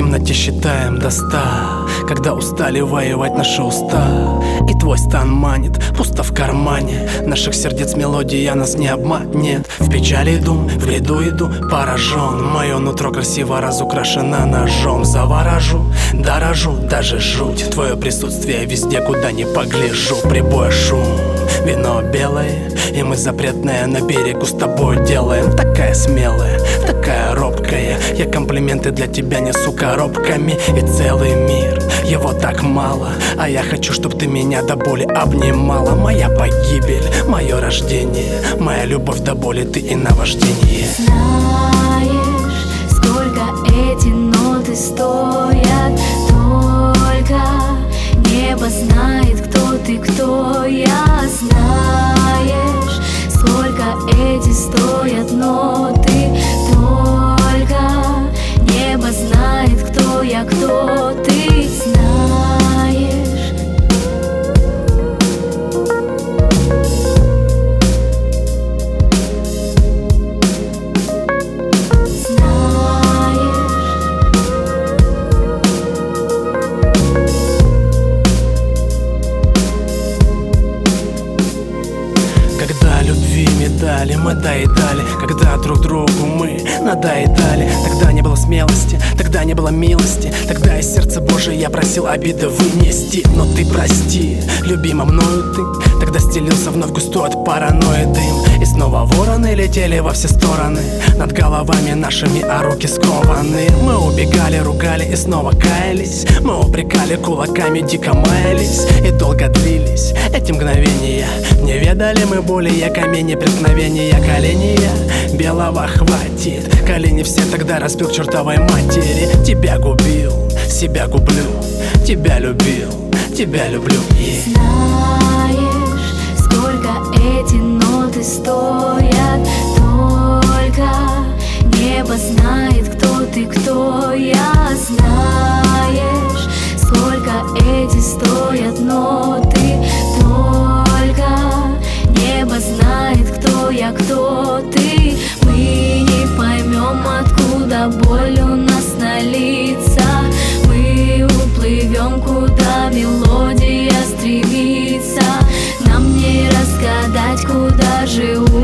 темноте считаем до 100, когда устали воевать наши уста. И твой стан манит, пусто в кармане наших сердец мелодия нас не обманет. В печали дум, в бреду иду, поражен. Мое нутро красиво разукрашено ножом. Заворожу, дорожу, даже жуть. Твое присутствие везде, куда ни погляжу. Прибой шум, вино белое, и мы запретное на берегу с тобой делаем. Такая смелая, такая робкая, я комплименты для тебя несу коробками. И целый мир, его так мало, а я хочу, чтоб ты меня до боли обнимала. Моя погибель, мое рождение, моя любовь до боли, ты и наваждение. Знаешь, сколько эти ноты стоят, только небо знает, кто ты, кто я. Знаешь, сколько эти стоят ноты, только небо знает, кто я, кто ты. Знаешь, Когда любви медали мы доедали, когда друг другу мы надоедали, тогда не было смелости, тогда не было милости, тогда из сердца Божие я просил обиды вынести. Но ты прости, любима мною ты, тогда стелился вновь густой от паранойи дым. И снова вороны летели во все стороны над головами нашими, а руки скованы. Мы убегали, ругали и снова каялись, мы упрекали кулаками, дико маялись. И долго длились эти мгновения, не ведали мы боли, я камень преткновения. Колени я белого хватит, колени все тогда разбил к чертовой матери. Тебя губил, себя гублю, тебя любил, тебя люблю. знаешь, сколько эти ноты стоят, только небо знает, кто ты, кто я. Знаешь, сколько эти стоят ноты, только небо знает, кто я, кто ты. Мы не поймем, откуда боль у нас на лицах. Мы уплывем, куда мелодия стремится. Нам не разгадать, куда живут